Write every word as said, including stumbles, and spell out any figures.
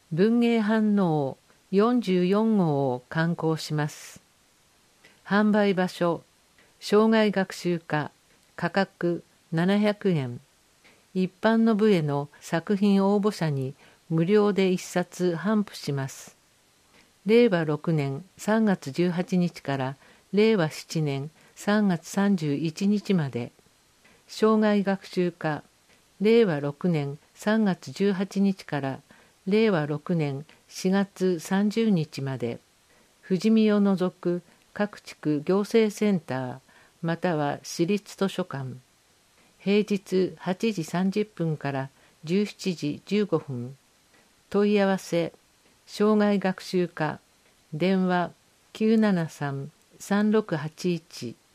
文芸反応よんじゅうよん号を刊行します。販売場所、生涯学習科、価格ななひゃくえん。一般の部への作品応募者に無料で一冊頒布します。れいわろくねんさんがつじゅうはちにちかられいわしちねんさんがつさんじゅういちにちまで。生涯学習科、れいわろくねんさんがつじゅうはちにちかられいわろくねんしがつさんじゅうにちまで。富士見を除く各地区行政センターまたは市立図書館。平日はちじさんじゅっぷんからじゅうしちじじゅうごふん。問い合わせ、生涯学習科、電話 きゅうななさん さんろくはちいち